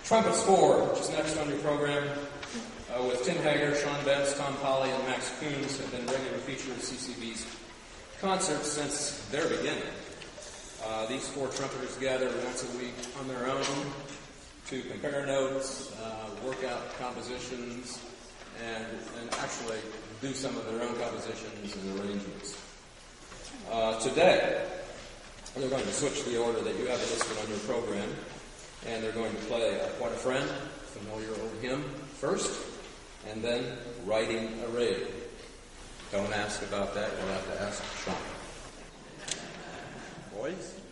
Trumpets 4, which is next on your program, with Tim Hager, Sean Betts, Tom Polly, and Max Coons, have been regular features of CCB's concerts since their beginning. These four trumpeters gather once a week on their own to compare notes, work out compositions, and actually do some of their own compositions and arrangements. Today, they're going to switch the order that you have listed on your program, and they're going to play What a Friend, familiar old hymn, first, and then Riding a Rail. Don't ask about that, you'll have to ask Sean. Boys?